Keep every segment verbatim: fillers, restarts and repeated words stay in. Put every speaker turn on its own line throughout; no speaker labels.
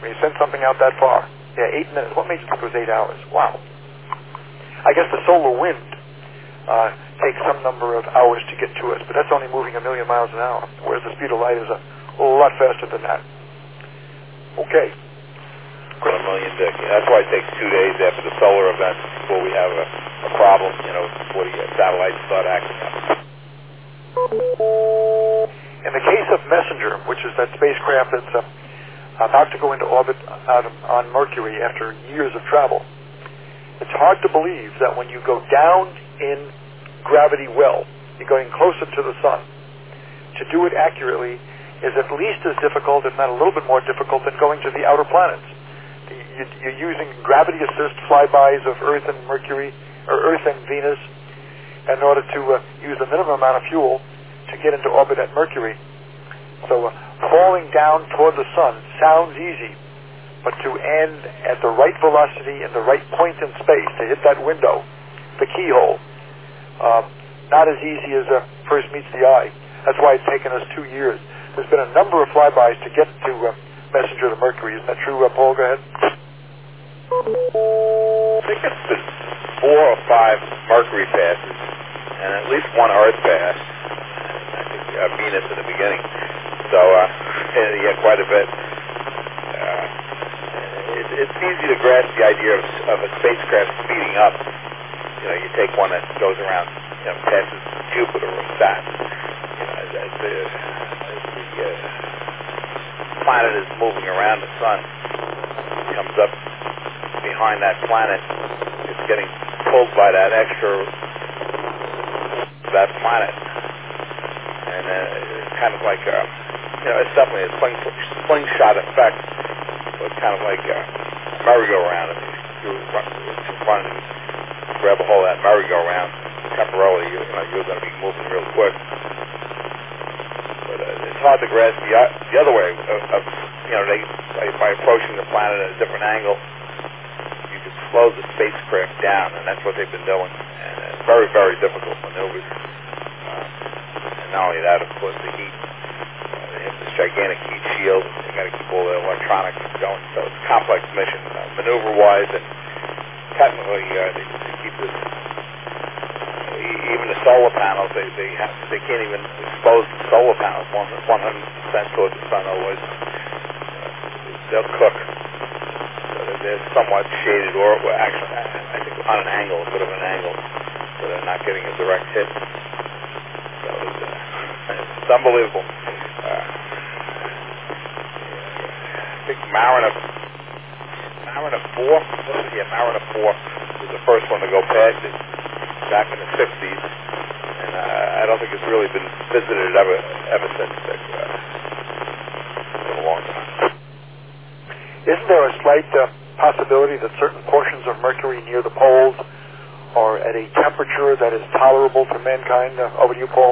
When you send something out that far, yeah, eight minutes. What made you think it was eight hours? Wow. I guess the solar wind uh, takes some number of hours to get to us, but that's only moving a million miles an hour, whereas the speed of light is a, a lot faster than that. Okay.
One a million dick. Yeah, that's why it takes two days after the solar event before we have a, a problem, you know, before the satellites start acting up.
In the case of Messenger, which is that spacecraft that's uh, about to go into orbit out of, on Mercury after years of travel, it's hard to believe that when you go down in gravity well, you're going closer to the sun. To do it accurately is at least as difficult, if not a little bit more difficult, than going to the outer planets. You're using gravity assist flybys of Earth and Mercury, or Earth and Venus, in order to uh, use the minimum amount of fuel to get into orbit at Mercury. So uh, falling down toward the sun sounds easy, but to end at the right velocity and the right point in space to hit that window, the keyhole, uh, not as easy as uh, first meets the eye. That's why it's taken us two years. There's been a number of flybys to get to uh, Messenger to Mercury. Isn't that true, uh, Paul? Go ahead.
I think it's been four or five Mercury passes and at least one Earth pass. I think uh, Venus in the beginning. So, uh, yeah, quite a bit. Uh, it, it's easy to grasp the idea of, of a spacecraft speeding up. You know, you take one that goes around, you know, passes Jupiter or Saturn. You know, as, as the, as the uh, planet is moving around the sun, it comes up behind that planet, it's getting pulled by that extra that planet, and uh, it's kind of like a, you know, it's definitely a sling, slingshot effect. So it's kind of like a merry-go-round. If you run, run and grab a hold of that merry-go-round temporarily, you, you know, you're going to be moving real quick. But uh, it's hard to grasp the, the other way of, of you know, they by, by approaching the planet at a different angle. Slow the spacecraft down, and that's what they've been doing. And uh, very, very difficult maneuvers. Uh, and not only that, of course, the heat. Uh, they have this gigantic heat shield. They got to keep all the electronics going. So it's a complex mission, uh, maneuver-wise, and technically, uh, they, they keep this. Uh, even the solar panels, they they have they can't even expose the solar panels one hundred percent towards the sun. Otherwise, uh, they'll cook. They're somewhat shaded, or well, actually, I think on an angle, a bit of an angle, so they're not getting a direct hit. So it's, uh, it's unbelievable. Uh, I think Mariner, Mariner four, yeah, Mariner four was the first one to go past it back in the sixties, and uh, I don't think it's really been visited ever ever since. Like, uh, it's been a long time.
Isn't there a slight uh, possibility that certain portions of Mercury near the poles are at a temperature that is tolerable to mankind? Uh, over to you, Paul.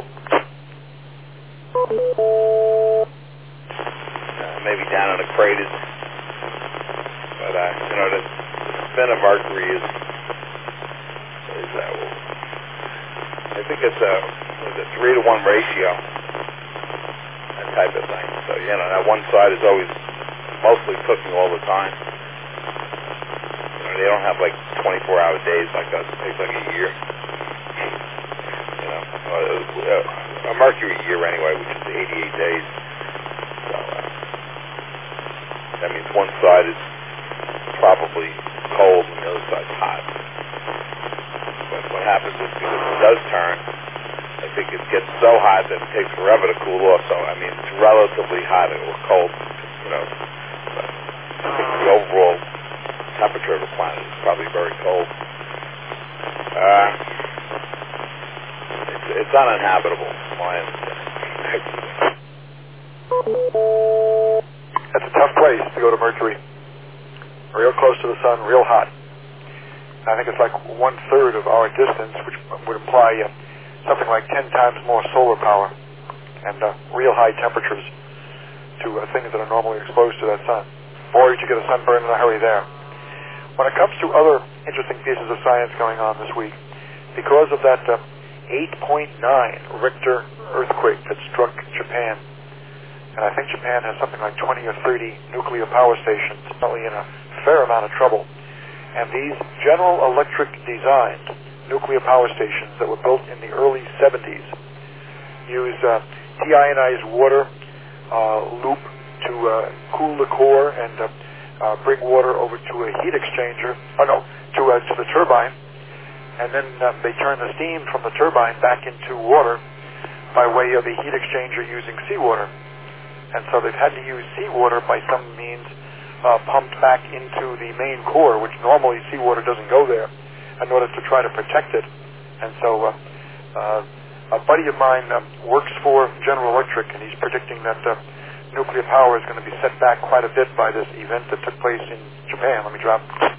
Uh, maybe down in the craters. But, uh, you know, the, the spin of Mercury is, is uh, I think it's a, it's a three to one ratio, that type of thing. So, you know, that one side is always mostly cooking all the time. You know, they don't have like twenty-four hour days like us. It takes like a year. You know, uh, a Mercury year anyway, which is eighty-eight days. So uh, that means one side is probably cold and the other side's hot. But what happens is because it does turn, I think it gets so hot that it takes forever to cool off. So I mean, it's relatively hot or cold. You know. I think the overall temperature of the planet is probably very cold. Uh, it's, it's uninhabitable, from my understanding.
That's a tough place to go to Mercury. Real close to the sun, real hot. I think it's like one-third of our distance, which would imply uh, something like ten times more solar power and uh, real high temperatures to uh, things that are normally exposed to that sun. Or you get a sunburn in a hurry there. When it comes to other interesting pieces of science going on this week, because of that uh, eight point nine Richter earthquake that struck Japan, and I think Japan has something like twenty or thirty nuclear power stations, probably in a fair amount of trouble. And these General Electric designed nuclear power stations that were built in the early seventies use uh, deionized water uh, loop to uh, cool the core and uh, uh, bring water over to a heat exchanger, oh no, to, uh, to the turbine, and then uh, they turn the steam from the turbine back into water by way of a heat exchanger using seawater. And so they've had to use seawater by some means uh, pumped back into the main core, which normally seawater doesn't go there, in order to try to protect it. And so uh, uh, a buddy of mine uh, works for General Electric, and he's predicting that uh, nuclear power is going to be set back quite a bit by this event that took place in Japan. Let me drop.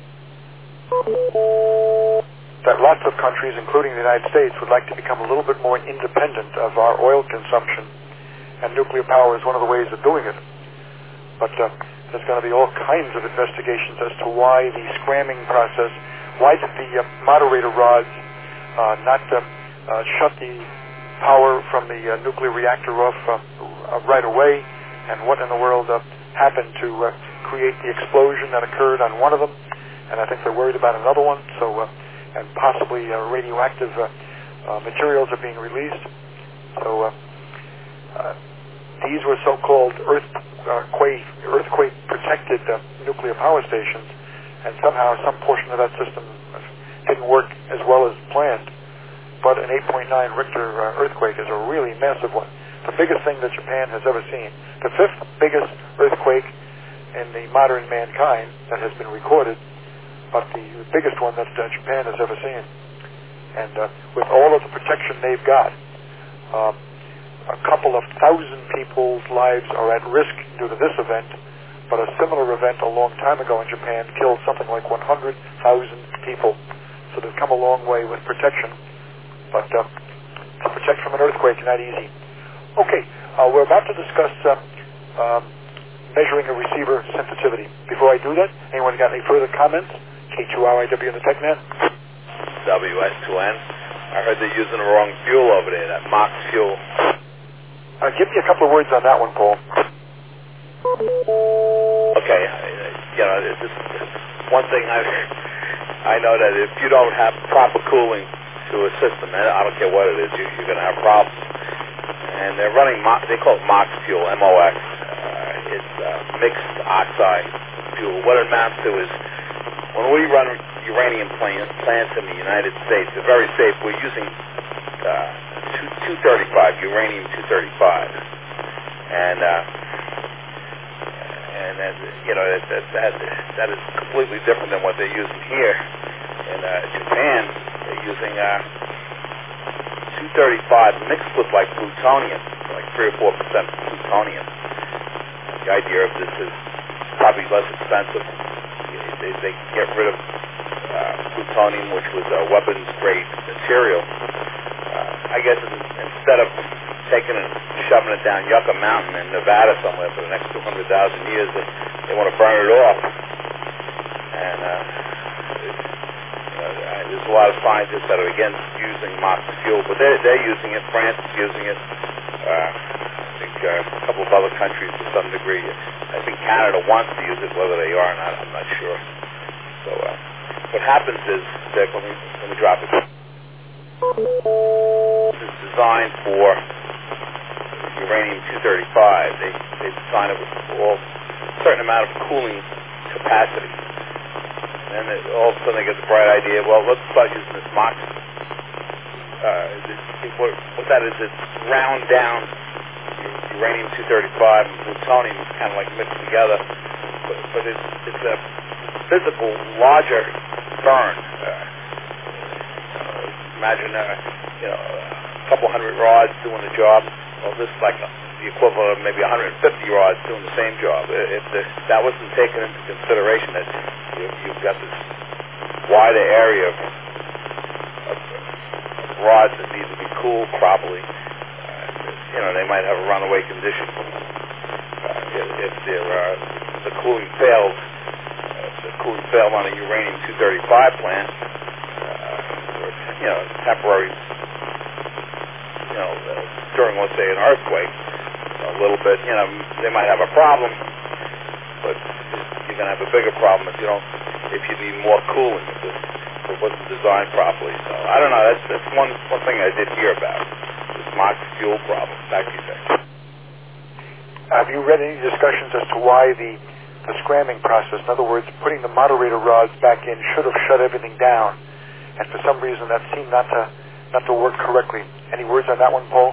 That lots of countries, including the United States, would like to become a little bit more independent of our oil consumption, and nuclear power is one of the ways of doing it. But uh, there's going to be all kinds of investigations as to why the scramming process, why did the uh, moderator rods uh, not uh, uh, shut the power from the uh, nuclear reactor off uh, uh, right away, and what in the world uh, happened to uh, create the explosion that occurred on one of them. And I think they're worried about another one, so uh, and possibly uh, radioactive uh, uh, materials are being released. So uh, uh, these were so-called earthquake, earthquake-protected uh, nuclear power stations, and somehow some portion of that system didn't work as well as planned. But an eight point nine Richter uh, earthquake is a really massive one, the biggest thing that Japan has ever seen, the fifth biggest earthquake in the modern mankind that has been recorded, but the biggest one that uh, Japan has ever seen. And uh, with all of the protection they've got, um, a couple of thousand people's lives are at risk due to this event, but a similar event a long time ago in Japan killed something like one hundred thousand people. So they've come a long way with protection, but uh, to protect from an earthquake is not easy. Okay, uh, we're about to discuss uh, um, measuring a receiver sensitivity. Before I do that, anyone got any further comments? K two R I W in the TechNet.
W S two N. I heard they're using the wrong fuel over there, that Mox fuel.
Uh, give me a couple of words on that one, Paul.
Okay, you know, it's just one thing I I know that if you don't have proper cooling to a system, and I don't care what it is, you, you're going to have problems. And they're running, Mo- they call it Mox fuel, M O X. Uh, it's uh, mixed oxide fuel. What it amounts to is when we run uranium plant, plants in the United States, they're very safe. We're using uh, two thirty-five, uranium two thirty-five. And, uh, and that, you know, that, that, that, that is completely different than what they're using here. In uh, Japan, they're using uh, two thirty-five mixed with like plutonium, like three or four percent plutonium. The idea of this is probably less expensive. They, they get rid of uh, plutonium, which was a weapons-grade material. Uh, I guess in, instead of taking and shoving it down Yucca Mountain in Nevada somewhere for the next two hundred thousand years, they, they want to burn it off. And uh, it's, you know, there's a lot of scientists that are against using Mox fuel, but they're, they're using it. France is using it. Uh, I think uh, a couple of other countries to some degree. I think Canada wants to use it, whether they are or not, I'm not sure. So uh, what happens is that when we, when we drop it, it's designed for uranium two thirty-five. They, they design it with all, a certain amount of cooling capacity. And then they, all of a sudden they get the bright idea, well, let's start using this Mox. Uh, this, what, what that is, it's ground down uranium two thirty-five and plutonium is kind of like mixed together, but, but it's, it's a physical, larger burn. Uh, uh, imagine, uh, you know, a couple hundred rods doing the job. Well, this is like a, the equivalent of maybe one hundred fifty rods doing the same job. If the, that wasn't taken into consideration, that you, you've got this wider area of, of, of rods that need to be cooled properly. You know, they might have a runaway condition. Uh, if if uh, the cooling fails, uh, the cooling failed on a uranium two thirty-five plant, uh, or, you know, temporary, you know, uh, during, let's say, an earthquake, a little bit. You know, they might have a problem, but you're going to have a bigger problem if you don't, if you need more cooling, if it, if it wasn't designed properly. So I don't know. That's that's one one thing I did hear about, this Mach fuel problem. Back to you, Dick.
Have you read any discussions as to why the the scramming process, in other words, putting the moderator rods back in, should have shut everything down, and for some reason that seemed not to not to work correctly? Any words on that one, Paul?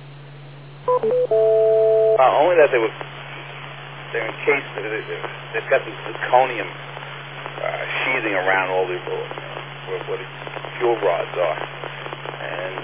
Uh, only that they were they're encased. They've got this zirconium uh, sheathing around all the where, where the fuel rods are, and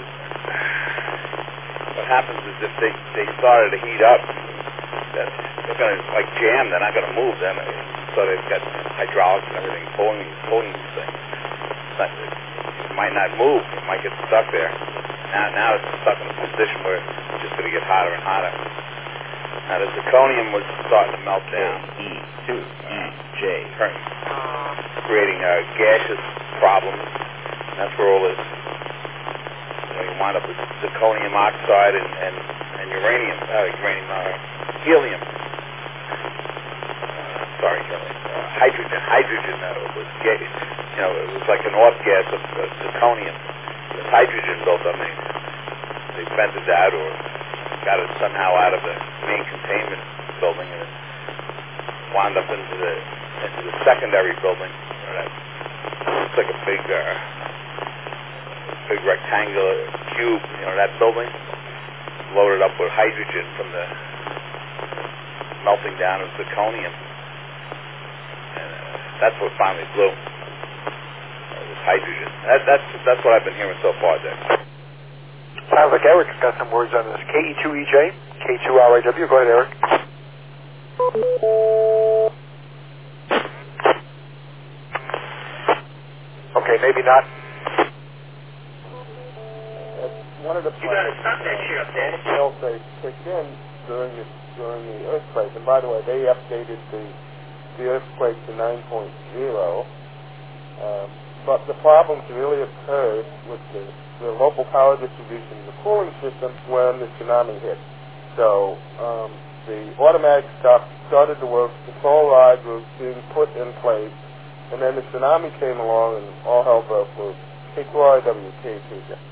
what happens is if they they started to heat up, that they're going to like jam. They're not going to move. Then so they've got hydraulics and everything pulling pulling these things. Not, it might not move. It might get stuck there. Now now it's stuck in a position where it's just going to get hotter and hotter. Now the zirconium was starting to melt down.
E two E J,
creating uh, gaseous problems. And that's where all this. You know, you wind up with zirconium oxide and and, and uranium. Uh, uranium. Uh, helium. Uh, sorry, helium. Uh, hydrogen. Hydrogen uh, was gas. You know, it was like an off gas of uh, zirconium. There's hydrogen built up. They, they vented that or got it somehow out of the main containment building and it wound up into the into the secondary building. You know, that looks like a big, uh, big rectangular cube. You know, that building loaded up with hydrogen from the melting down of zirconium, and uh, that's what finally blew. Uh, this hydrogen. That, that's that's what I've been hearing so far, Dick.
Sounds like Eric's got some words on this. K E two E J, K two R I W. Go ahead, Eric. Okay, maybe not.
One of the
You got to stop that shit up there.
all the they kicked in during the during the earthquake, and by the way, they updated the the earthquake to nine point oh. Um, but the problems really occurred with the, the local power distribution, the cooling system, when the tsunami hit. So um, the automatic stop started to work, the control rods were being put in place, and then the tsunami came along and all hell broke loose. K two R I W, K two J.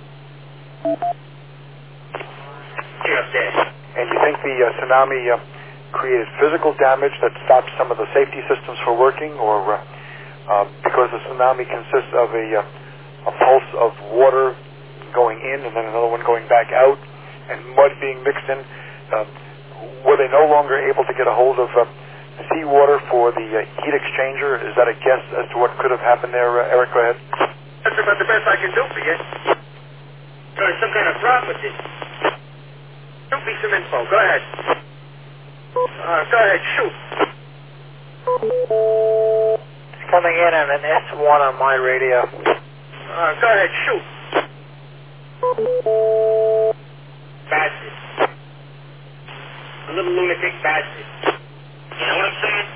And you think the uh, tsunami uh, created physical damage that stopped some of the safety systems from working, or uh, uh, because the tsunami consists of a, uh, a pulse of water going in and then another one going back out, and mud being mixed in, uh, were they no longer able to get a hold of uh, seawater for the uh, heat exchanger? Is that a guess as to what could have happened there, uh, Eric? Go ahead.
That's about the best I can do for you. There's some kind of problem with this. Shoot me some info. Go ahead. Uh, go ahead. Shoot.
It's coming in on an S one on my radio.
Uh, go ahead. Shoot. Bastard. A little lunatic bastard. You know what I'm saying?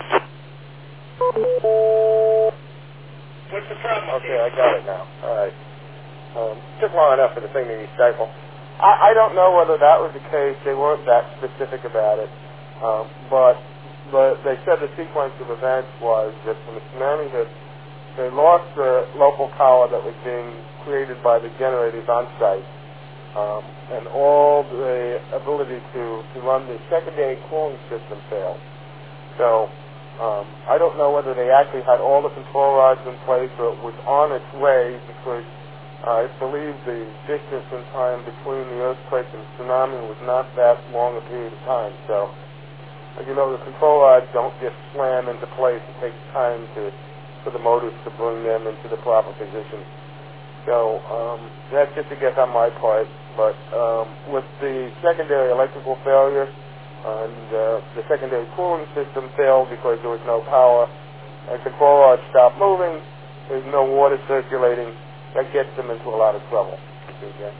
What's the problem?
Okay, I got it now. All right. Um, took long enough for the thing to be stifled. I, I don't know whether that was the case. They weren't that specific about it. Um, but but they said the sequence of events was that when the tsunami hit, they lost the local power that was being created by the generators on site, um, and all the ability to, to run the secondary cooling system failed. So um, I don't know whether they actually had all the control rods in place or it was on its way, because I believe the distance in time between the earthquake and tsunami was not that long a period of time. So, as you know, the control rods don't just slam into place. It takes time to for the motors to bring them into the proper position. So um, that's just a guess on my part. But um, with the secondary electrical failure and uh, the secondary cooling system failed because there was no power, and control rods stopped moving, there's no water circulating. That gets them into a lot of trouble. Okay.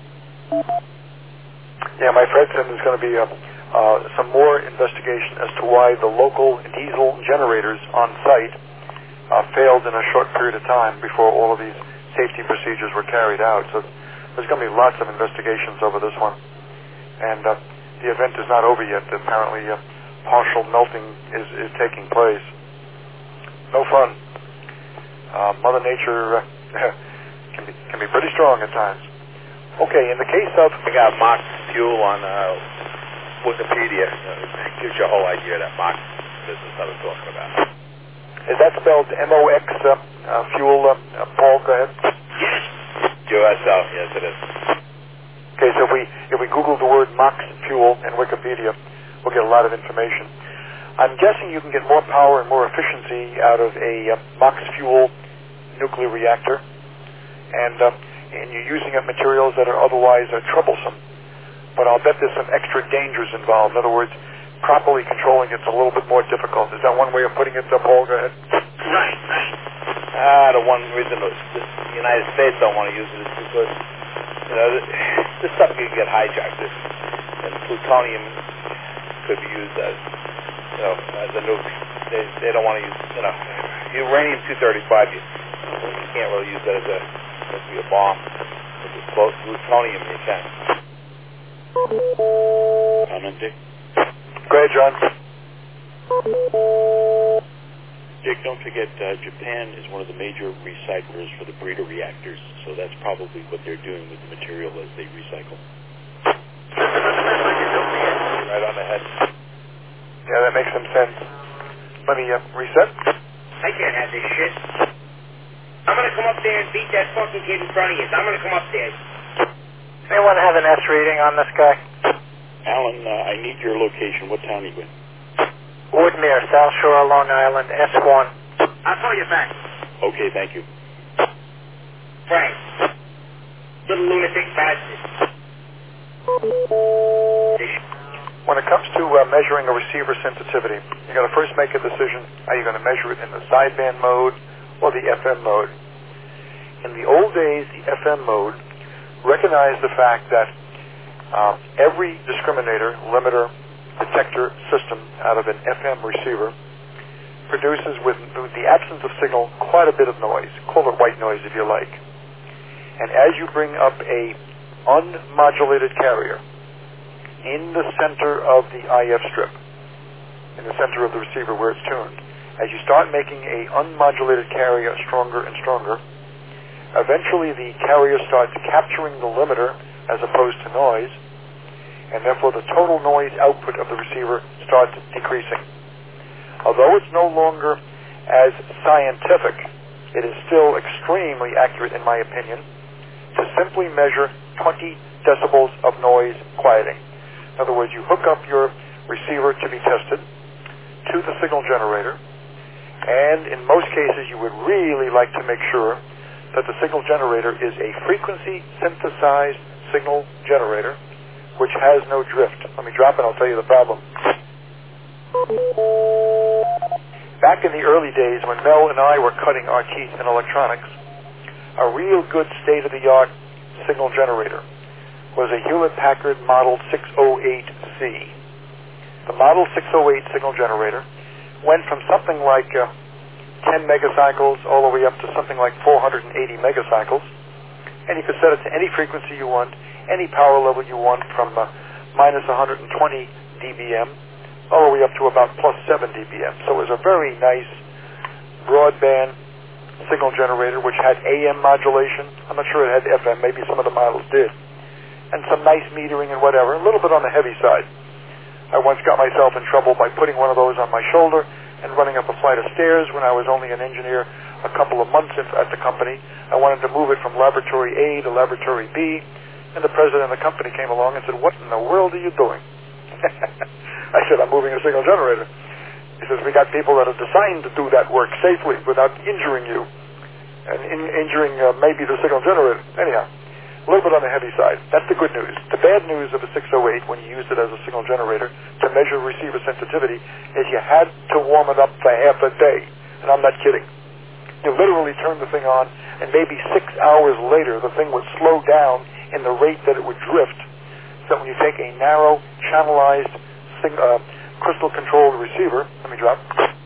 Yeah, my Fred said there's going to be uh, uh, some more investigation as to why the local diesel generators on site uh, failed in a short period of time before all of these safety procedures were carried out. So there's going to be lots of investigations over this one. And uh, the event is not over yet. Apparently, uh, partial melting is, is taking place. No fun. Uh, Mother Nature uh, can be can be pretty strong at times. Okay, in the case of...
I got Mox Fuel on uh, Wikipedia. It gives you a whole idea of that Mox business I was talking about.
Is that spelled M O X uh, uh, fuel, uh, uh, Paul? Go ahead.
Yes. U S L, yes it is.
Okay, so if we if we Google the word Mox Fuel in Wikipedia, we'll get a lot of information. I'm guessing you can get more power and more efficiency out of a uh, Mox Fuel nuclear reactor, and uh, and you're using up materials that are otherwise uh, troublesome. But I'll bet there's some extra dangers involved. In other words, properly controlling it's a little bit more difficult. Is that one way of putting it, uh, Paul? Go ahead.
Right, right. Ah, the one reason the, the United States don't want to use it is because, you know, this, this stuff can get hijacked, this, and plutonium could be used as, you know, as a nuke. They, they don't want to use, you know, uranium two thirty-five, you, you can't really use that as a nuclear bomb. If it's plutonium, you can.
Comment, Dick?
Go ahead, John.
Dick, don't forget, uh, Japan is one of the major recyclers for the breeder reactors, so that's probably what they're doing with the material as they recycle.
Right on the head.
Yeah, that makes some sense. Let me uh, reset.
I can't have this shit. I'm gonna come up there and beat that fucking kid in front of you. I'm gonna come up there.
Anyone have an S reading on this guy?
Alan, uh, I need your location. What town are you in?
Woodmere, South Shore, Long Island, S one.
I'll call you back.
Okay, thank you.
Frank. Little lunatic bastard.
When it comes to uh, measuring a receiver sensitivity, you got to first make a decision. Are you going to measure it in the sideband mode or the F M mode? In the old days, the F M mode recognized the fact that um, every discriminator, limiter, detector system out of an F M receiver produces, with, with the absence of signal, quite a bit of noise. Call it white noise if you like. And as you bring up a unmodulated carrier in the center of the I F strip, in the center of the receiver where it's tuned, as you start making a unmodulated carrier stronger and stronger, eventually the carrier starts capturing the limiter as opposed to noise, and therefore the total noise output of the receiver starts decreasing. Although it's no longer as scientific, it is still extremely accurate, in my opinion, to simply measure twenty decibels of noise quieting. In other words, you hook up your receiver to be tested to the signal generator, and in most cases you would really like to make sure that the signal generator is a frequency synthesized signal generator which has no drift. Let me drop it, I'll tell you the problem. Back in the early days when Mel and I were cutting our teeth in electronics, a real good state-of-the-art signal generator was a Hewlett-Packard Model six oh eight C. The Model six oh eight signal generator went from something like uh, ten megacycles all the way up to something like four hundred eighty megacycles, and you could set it to any frequency you want, any power level you want, from uh, minus one hundred twenty decibels all the way up to about plus seven decibels. So it was a very nice broadband signal generator which had A M modulation. I'm not sure it had F M, maybe some of the models did, and some nice metering and whatever, a little bit on the heavy side. I once got myself in trouble by putting one of those on my shoulder and running up a flight of stairs when I was only an engineer a couple of months at the company. I wanted to move it from laboratory A to laboratory B, and the president of the company came along and said, "What in the world are you doing?" I said, "I'm moving a signal generator." He says, "We got people that are designed to do that work safely without injuring you, and in, injuring uh, maybe the signal generator." Anyhow, a little bit on the heavy side. That's the good news. The bad news of a six oh eight, when you used it as a signal generator to measure receiver sensitivity, is you had to warm it up for half a day. And I'm not kidding. You literally turn the thing on, and maybe six hours later, the thing would slow down in the rate that it would drift. So when you take a narrow, channelized, sing, uh, crystal-controlled receiver, let me drop.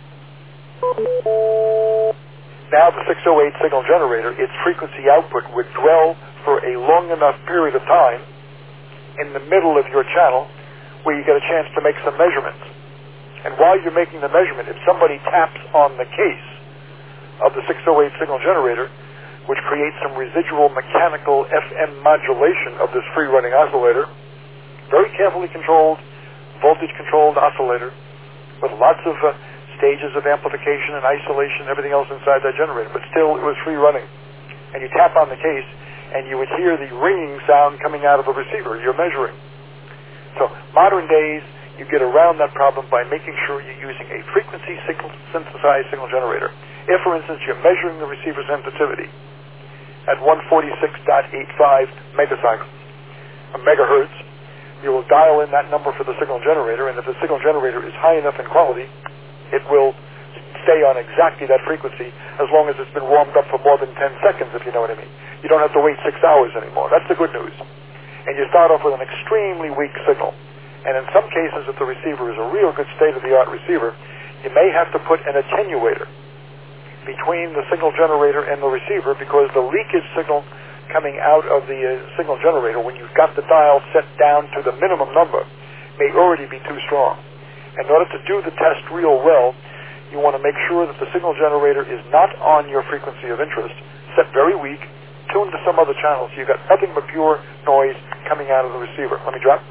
Now the six oh eight signal generator, its frequency output would dwell for a long enough period of time in the middle of your channel where you get a chance to make some measurements. And while you're making the measurement, if somebody taps on the case of the six oh eight signal generator, which creates some residual mechanical F M modulation of this free-running oscillator, very carefully controlled, voltage-controlled oscillator with lots of uh, stages of amplification and isolation and everything else inside that generator, but still it was free-running. And you tap on the case, and you would hear the ringing sound coming out of the receiver you're measuring. So modern days, you get around that problem by making sure you're using a frequency signal, synthesized signal generator. If, for instance, you're measuring the receiver sensitivity at one forty-six point eight five megacycles, a megahertz, you will dial in that number for the signal generator, and if the signal generator is high enough in quality, it will stay on exactly that frequency as long as it's been warmed up for more than ten seconds, if you know what I mean. You don't have to wait six hours anymore. That's the good news. And you start off with an extremely weak signal. And in some cases, if the receiver is a real good state-of-the-art receiver, you may have to put an attenuator between the signal generator and the receiver, because the leakage signal coming out of the uh, signal generator, when you've got the dial set down to the minimum number, may already be too strong. In order to do the test real well, you want to make sure that the signal generator is not on your frequency of interest, set very weak, tuned to some other channel, so you've got nothing but pure noise coming out of the receiver. Let me drop.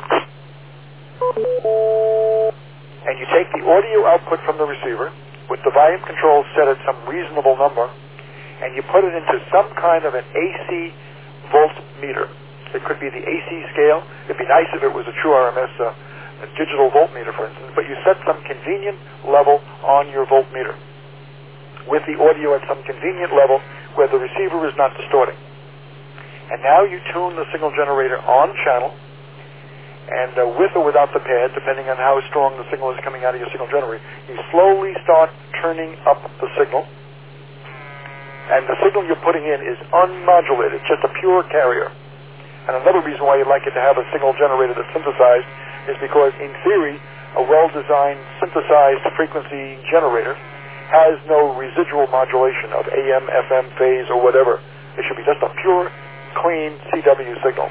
And you take the audio output from the receiver with the volume control set at some reasonable number, and you put it into some kind of an A C voltmeter. It could be the A C scale. It'd be nice if it was a true R M S, uh, a digital voltmeter, for instance, but you set some convenient level on your voltmeter with the audio at some convenient level where the receiver is not distorting. And now you tune the signal generator on channel, and uh, with or without the pad, depending on how strong the signal is coming out of your signal generator, you slowly start turning up the signal. And the signal you're putting in is unmodulated, just a pure carrier. And another reason why you'd like it to have a signal generator that's synthesized is because, in theory, a well-designed synthesized frequency generator has no residual modulation of A M, F M, phase, or whatever. It should be just a pure, clean C W signal.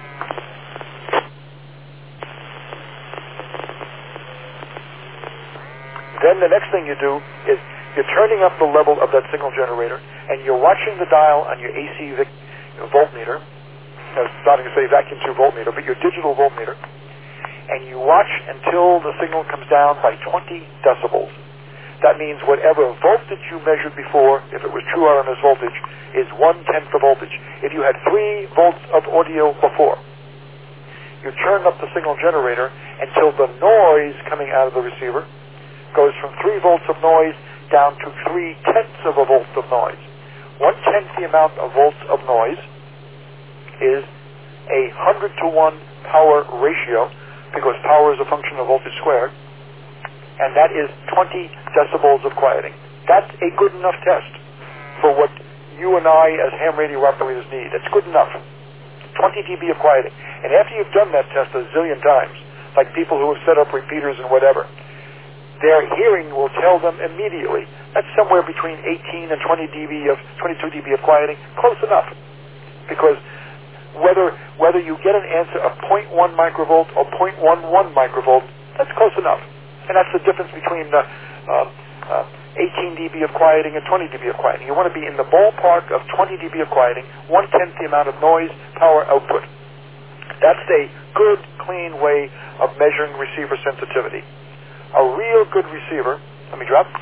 Then the next thing you do is you're turning up the level of that signal generator, and you're watching the dial on your A C vic, you know, voltmeter. I was starting to say vacuum tube voltmeter, but your digital voltmeter, and you watch until the signal comes down by twenty decibels. That means whatever voltage you measured before, if it was true R M S voltage, is one-tenth the voltage. If you had three volts of audio before, you turn up the signal generator until the noise coming out of the receiver goes from three volts of noise down to three-tenths of a volt of noise. One-tenth the amount of volts of noise is a hundred to one power ratio, because power is a function of voltage squared, and that is twenty decibels of quieting. That's a good enough test for what you and I as ham radio operators need. It's good enough. twenty decibels of quieting. And after you've done that test a zillion times, like people who have set up repeaters and whatever, their hearing will tell them immediately that's somewhere between eighteen and twenty decibels of twenty-two decibels of quieting. Close enough, because whether whether you get an answer of zero point one microvolt or zero point one one microvolt, that's close enough. And that's the difference between uh, uh, uh, eighteen decibels of quieting and twenty decibels of quieting. You want to be in the ballpark of twenty decibels of quieting, one-tenth the amount of noise power output. That's a good, clean way of measuring receiver sensitivity. A real good receiver, let me drop.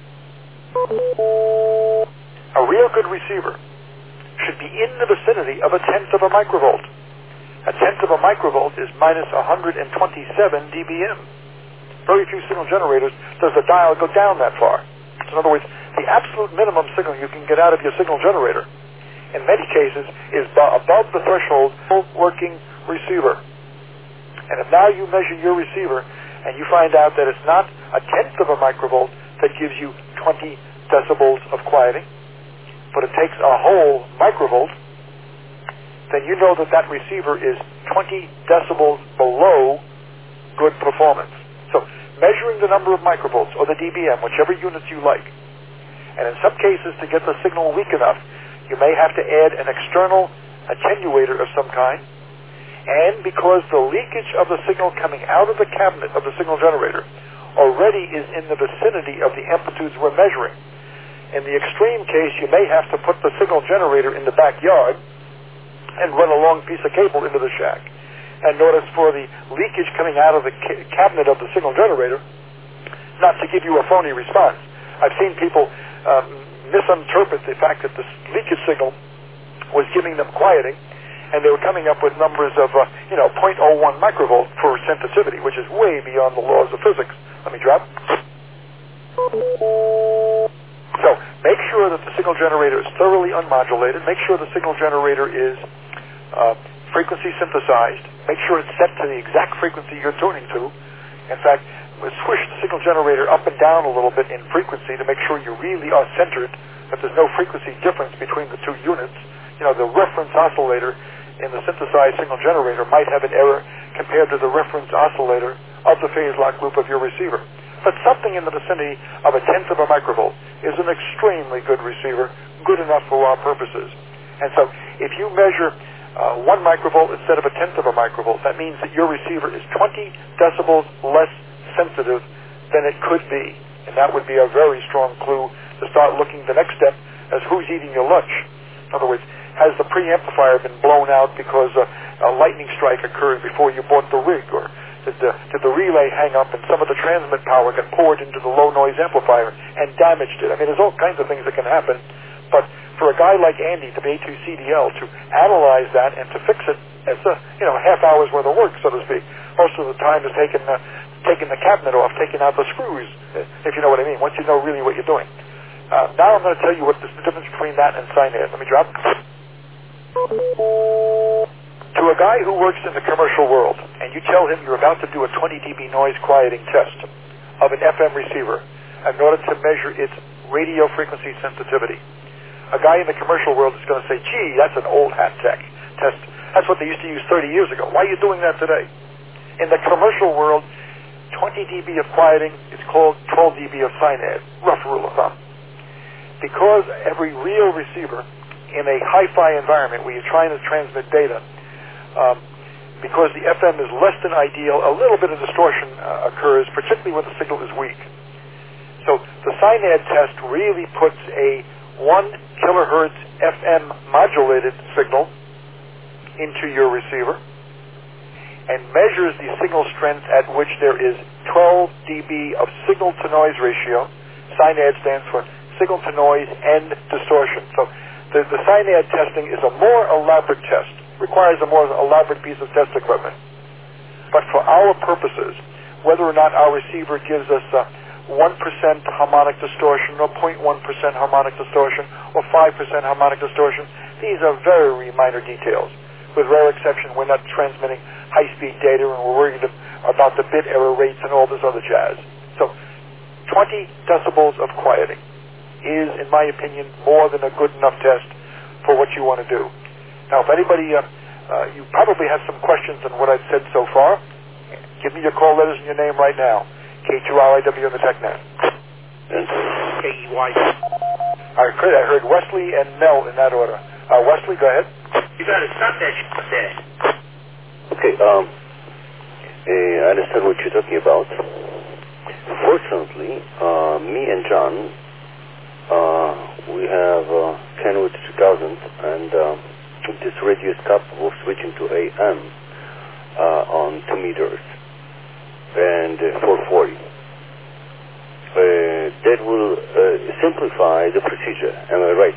A real good receiver should be in the vicinity of a tenth of a microvolt. A tenth of a microvolt is minus one hundred twenty-seven decibels. Very few signal generators does the dial go down that far. So in other words, the absolute minimum signal you can get out of your signal generator, in many cases, is above the threshold for working receiver. And if now you measure your receiver and you find out that it's not a tenth of a microvolt that gives you twenty decibels of quieting, but it takes a whole microvolt, then you know that that receiver is twenty decibels below good performance. So measuring the number of microvolts, or the D B M, whichever units you like, and in some cases to get the signal weak enough, you may have to add an external attenuator of some kind. and because the leakage of the signal coming out of the cabinet of the signal generator already is in the vicinity of the amplitudes we're measuring. In the extreme case, you may have to put the signal generator in the backyard and run a long piece of cable into the shack. And notice for the leakage coming out of the ca- cabinet of the signal generator, not to give you a phony response. I've seen people um, misinterpret the fact that this leakage signal was giving them quieting, and they were coming up with numbers of, uh, you know, zero point zero one microvolt for sensitivity, which is way beyond the laws of physics. Let me drop. So make sure that the signal generator is thoroughly unmodulated. Make sure the signal generator is uh, frequency synthesized. Make sure it's set to the exact frequency you're tuning to. In fact, swish the signal generator up and down a little bit in frequency to make sure you really are centered, that there's no frequency difference between the two units. You know, the reference oscillator in the synthesized signal generator might have an error compared to the reference oscillator of the phase lock loop of your receiver. But something in the vicinity of a tenth of a microvolt is an extremely good receiver, good enough for our purposes. And so if you measure uh, one microvolt instead of a tenth of a microvolt, that means that your receiver is twenty decibels less sensitive than it could be. And that would be a very strong clue to start looking the next step as who's eating your lunch. In other words, has the preamplifier been blown out because a, a lightning strike occurred before you bought the rig? Or did the, did the relay hang up and some of the transmit power got poured into the low noise amplifier and damaged it? I mean, there's all kinds of things that can happen. But for a guy like Andy, the A two C D L, to analyze that and to fix it, it's a, you know, half hour's worth of work, so to speak. Most of the time is taking, uh, taking the cabinet off, taking out the screws, if you know what I mean, once you know really what you're doing. Uh, now I'm going to tell you what the difference between that and Cynad. Let me drop. To a guy who works in the commercial world, and you tell him you're about to do a twenty decibel noise quieting test of an F M receiver in order to measure its radio frequency sensitivity, a guy in the commercial world is going to say, gee, that's an old hat tech test. That's what they used to use thirty years ago. Why are you doing that today? In the commercial world, twenty decibel of quieting is called twelve decibel of Cynad, rough rule of thumb. Because every real receiver in a hi-fi environment where you're trying to transmit data, um, because the F M is less than ideal, a little bit of distortion uh, occurs, particularly when the signal is weak. So the Cynad test really puts a one kilohertz F M modulated signal into your receiver and measures the signal strength at which there is twelve decibel of signal to noise ratio. Cynad stands for signal to noise and distortion. So the, the Cynad testing is a more elaborate test, requires a more elaborate piece of test equipment. But for our purposes, whether or not our receiver gives us a one percent harmonic distortion or zero point one percent harmonic distortion or five percent harmonic distortion, these are very minor details. With rare exception, we're not transmitting high-speed data and we're worried about the bit error rates and all this other jazz. So twenty decibels of quieting is, in my opinion, more than a good enough test for what you want to do. Now, if anybody, uh, uh, you probably have some questions on what I've said so far, give me your call letters and your name right now. K two R I W on the TechNet.
K E Y.
I heard, I heard Wesley and Mel in that order. Uh, Wesley, go ahead.
You gotta stop that shit there.
Okay, um, uh, I understand what you're talking about. Fortunately, uh, me and John, uh, we have uh, Kenwood two thousand, and uh, this radio is capable of switching to A M uh, on two meters and uh, four forty. Uh, that will uh, simplify the procedure. Am I right?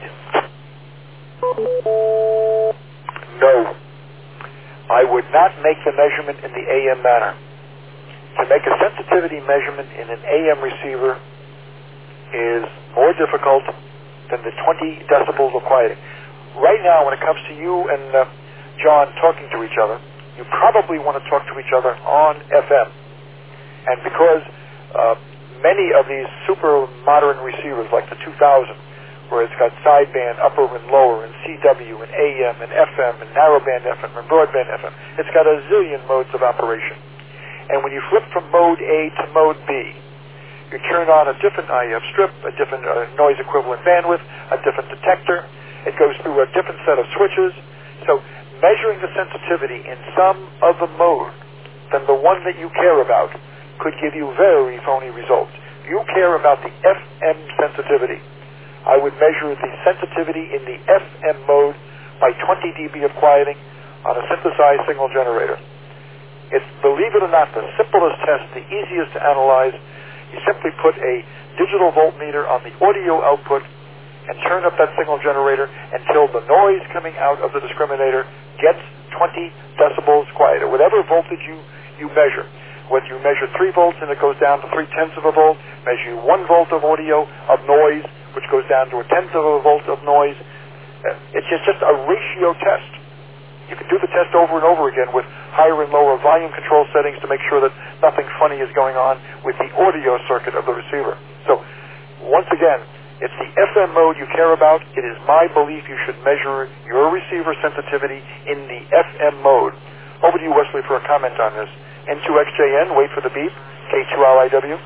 No. I would not make the measurement in the A M manner. To make a sensitivity measurement in an A M receiver is more difficult than the twenty decibels of quieting. Right now, when it comes to you and uh, John talking to each other, you probably want to talk to each other on F M. And because uh, many of these super modern receivers, like the two thousand, where it's got sideband, upper and lower, and C W, and A M, and F M, and narrowband F M, and broadband F M, it's got a zillion modes of operation. And when you flip from mode A to mode B, you turn on a different I F strip, a different uh, noise equivalent bandwidth, a different detector. It goes through a different set of switches. So measuring the sensitivity in some other mode than the one that you care about could give you very phony results. You care about the F M sensitivity. I would measure the sensitivity in the F M mode by twenty decibels of quieting on a synthesized signal generator. It's, believe it or not, the simplest test, the easiest to analyze. You simply put a digital voltmeter on the audio output and turn up that signal generator until the noise coming out of the discriminator gets twenty decibels quieter. Whatever voltage you, you measure, whether you measure three volts and it goes down to three tenths of a volt, measure one volt of audio, of noise, which goes down to a tenth of a volt of noise. It's just, just a ratio test. You can do the test over and over again with higher and lower volume control settings to make sure that nothing funny is going on with the audio circuit of the receiver. So, once again, it's the F M mode you care about. It is my belief you should measure your receiver sensitivity in the F M mode. Over to you, Wesley, for a comment on this. N two X J N, wait for the beep. K two L I W.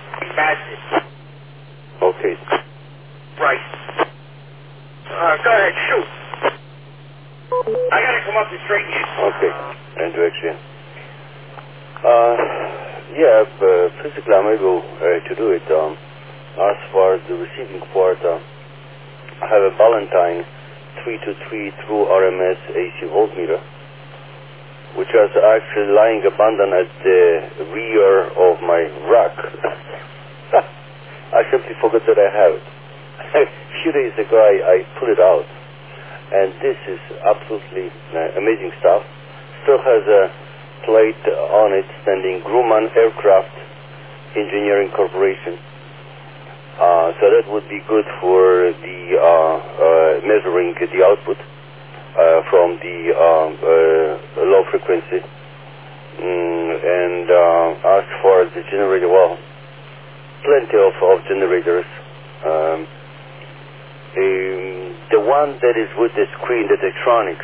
Okay.
Right. Uh, go ahead, shoot. I gotta come up and straighten you.
Okay. N two X J N. Uh, yeah, uh, physically I'm able uh, to do it. Um, as far as the receiving part, uh, I have a Ballantine three two three through R M S A C voltmeter, which is actually lying abandoned at the rear of my rack. I simply forgot that I have it. A few days ago I, I pulled it out, and this is absolutely uh, amazing stuff. Still has a plate on it standing Grumman Aircraft Engineering Corporation. Uh, so that would be good for the uh, uh, measuring the output uh, from the uh, uh, low frequency. Mm, and uh, as far as the generator, well, plenty of, of generators. Um, um, the one that is with the screen, the Tektronix,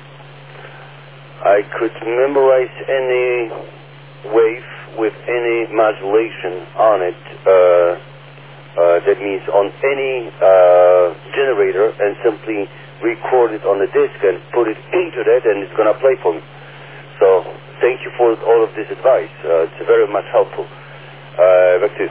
I could memorize any wave with any modulation on it. Uh, Uh, that means on any uh, generator, and simply record it on the disk and put it into that, and it's going to play for me. So thank you for all of this advice. Uh, it's very much helpful. Uh, back to you.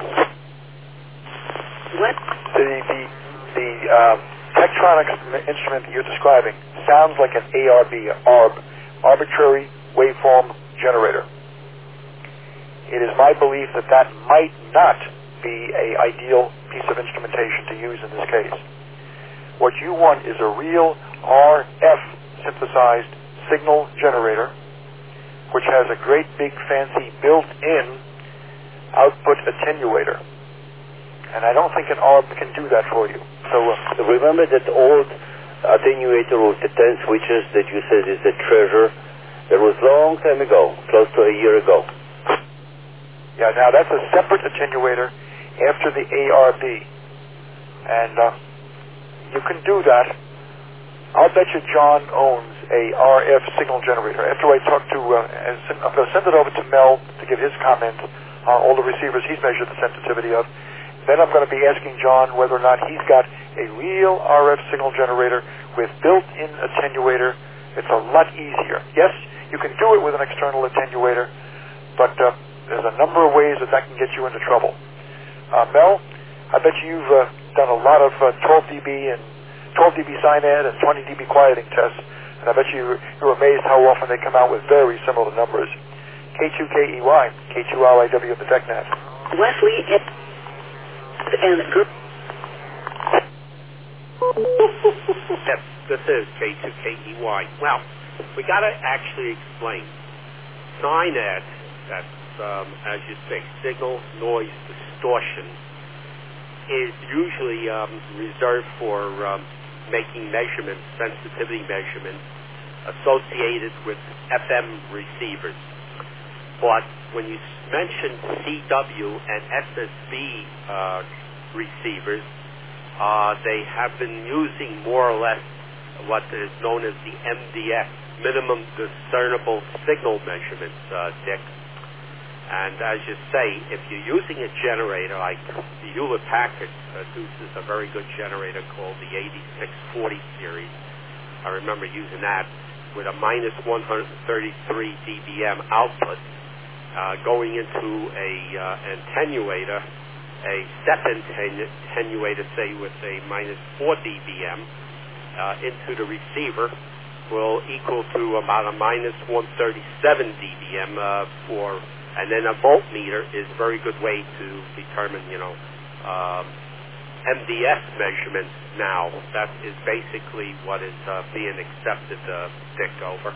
What? The, the, the um, Tektronix instrument that you're describing sounds like an A R B, A R B, arbitrary waveform generator. It is my belief that that might not be a ideal piece of instrumentation to use in this case. What you want is a real R F synthesized signal generator, which has a great big fancy built-in output attenuator. And I don't think an A R B can do that for you. So uh,
remember that old attenuator with the ten switches that you said is a treasure? That was a long time ago, close to a year ago.
Yeah, now that's a separate attenuator after the A R B, and uh, you can do that. I'll bet you John owns a R F signal generator. After I talk to, uh, I'm going to send it over to Mel to give his comment on all the receivers he's measured the sensitivity of. Then I'm going to be asking John whether or not he's got a real R F signal generator with built-in attenuator. It's a lot easier. Yes, you can do it with an external attenuator, but uh, there's a number of ways that that can get you into trouble. Uh, Mel, I bet you've uh, done a lot of uh, twelve decibel and twelve decibel SINAD and twenty decibel quieting tests, and I bet you you're amazed how often they come out with very similar numbers. K two K E Y, K two L I W at the TechNet.
Wesley and group.
Yes, this is K two K E Y. Well, we got to actually explain. SINAD, that's um, as you say, signal noise distortion, is usually um, reserved for um, making measurements, sensitivity measurements, associated with F M receivers. But when you mention C W and S S B uh, receivers, uh, they have been using more or less what is known as the M D S, minimum discernible signal measurements, uh, Dick. And as you say, if you're using a generator like the Hewlett Packard produces a very good generator called the eighty-six forty series. I remember using that. with a minus one hundred thirty-three D B M output, uh, going into a uh, attenuator, a step attenuator, say with a minus four D B M, uh, into the receiver will equal to about a minus one thirty-seven D B M uh, for, and then a voltmeter is a very good way to determine, you know, um, M D S measurements now. That is basically what is uh, being accepted, uh, Dick, over.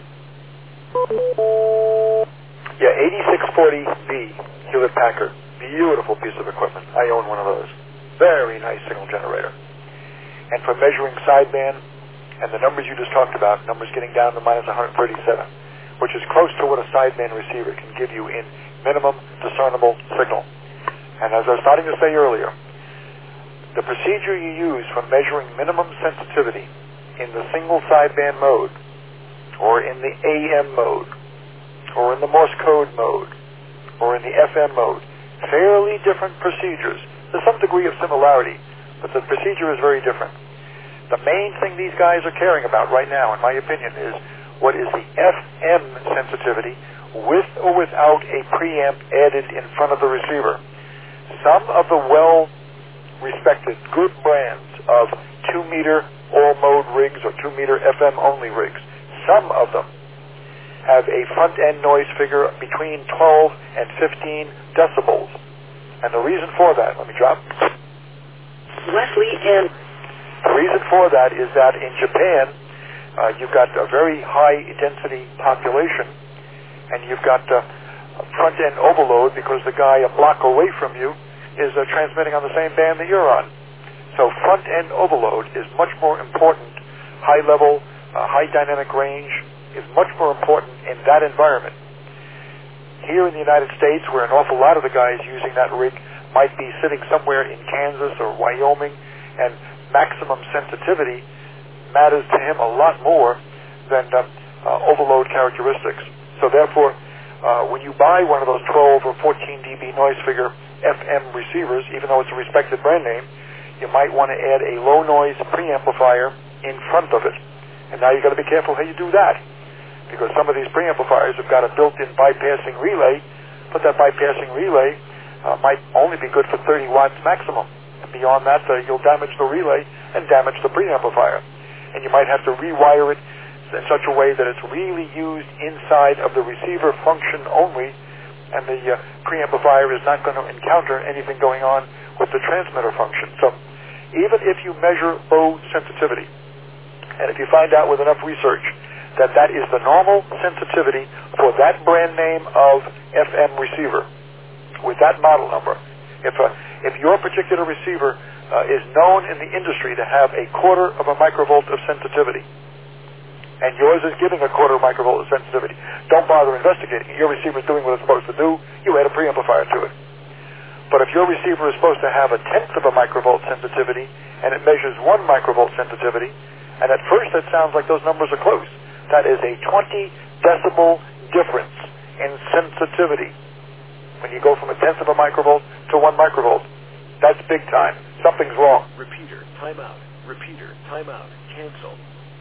Yeah, eighty-six forty B, Hewlett Packard. Beautiful piece of equipment. I own one of those. Very nice signal generator. And for measuring sideband, and the numbers you just talked about, numbers getting down to minus one hundred thirty-seven, which is close to what a sideband receiver can give you in minimum discernible signal. And as I was starting to say earlier, the procedure you use for measuring minimum sensitivity in the single sideband mode, or in the A M mode, or in the Morse code mode, or in the F M mode, fairly different procedures. There's some degree of similarity, but the procedure is very different. The main thing these guys are caring about right now, in my opinion, is what is the F M sensitivity with or without a preamp added in front of the receiver. Some of the well-respected, good brands of two-meter all-mode rigs or two-meter F M only rigs, some of them have a front-end noise figure between twelve and fifteen decibels. And the reason for that, let me drop.
Wesley and...
The reason for that is that in Japan, uh, you've got a very high-density population, and you've got uh, front-end overload because the guy a block away from you is uh, transmitting on the same band that you're on. So front-end overload is much more important. High-level, uh, high dynamic range is much more important in that environment. Here in the United States, where an awful lot of the guys using that rig might be sitting somewhere in Kansas or Wyoming, and maximum sensitivity matters to him a lot more than uh, uh, overload characteristics. So therefore, uh, when you buy one of those twelve or fourteen D B noise figure F M receivers, even though it's a respected brand name, you might want to add a low noise preamplifier in front of it. And now you've got to be careful how you do that, because some of these preamplifiers have got a built-in bypassing relay, but that bypassing relay uh, might only be good for thirty watts maximum. And beyond that, uh, you'll damage the relay and damage the preamplifier. And you might have to rewire it in such a way that it's really used inside of the receiver function only, and the uh, preamplifier is not going to encounter anything going on with the transmitter function. So even if you measure low sensitivity, and if you find out with enough research that that is the normal sensitivity for that brand name of F M receiver with that model number, if a, if your particular receiver uh, is known in the industry to have a quarter of a microvolt of sensitivity, and yours is giving a quarter of a microvolt of sensitivity, don't bother investigating. Your receiver is doing what it's supposed to do. You add a preamplifier to it. But if your receiver is supposed to have a tenth of a microvolt sensitivity, and it measures one microvolt sensitivity, and at first it sounds like those numbers are close, that is a twenty decibel difference in sensitivity. When you go from a tenth of a microvolt to one microvolt, that's big time. Something's wrong.
Repeater, timeout. Repeater, timeout. Cancel.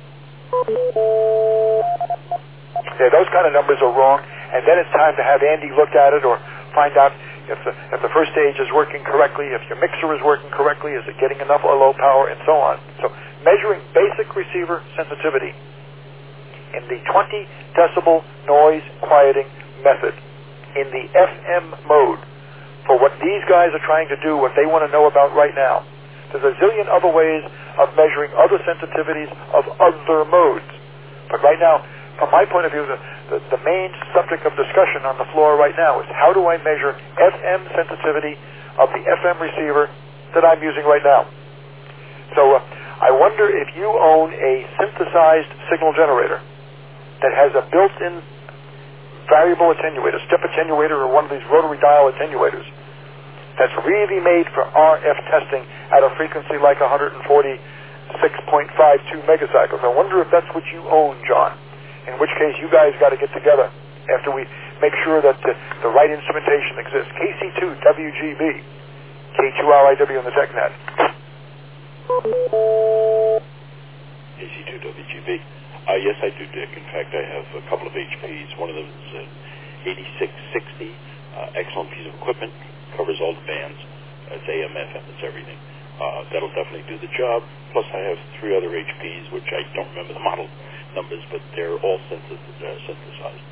Yeah, those kind of numbers are wrong, and then it's time to have Andy look at it or find out if the, if the first stage is working correctly, if your mixer is working correctly, is it getting enough or low power, and so on. So measuring basic receiver sensitivity in the twenty decibel noise quieting method in the F M mode for what these guys are trying to do, what they want to know about right now. There's a zillion other ways of measuring other sensitivities of other modes. But right now, from my point of view, the, the, the main subject of discussion on the floor right now is how do I measure F M sensitivity of the F M receiver that I'm using right now. So uh, I wonder if you own a synthesized signal generator that has a built-in variable attenuator, step attenuator, or one of these rotary dial attenuators that's really made for R F testing at a frequency like one forty-six point five two megacycles. I wonder if that's what you own, John, in which case you guys got to get together after we make sure that the, the right instrumentation exists. K C two W G B, K two R I W on the TechNet.
Is C two W G B. Uh, yes, I do, Dick. In fact, I have a couple of H Ps. One of them is an eighty-six sixty, uh, excellent piece of equipment, covers all the bands. It's A M, F M, it's everything. Uh, that'll definitely do the job. Plus, I have three other H Ps, which I don't remember the model numbers, but they're all synthesis, uh, synthesized.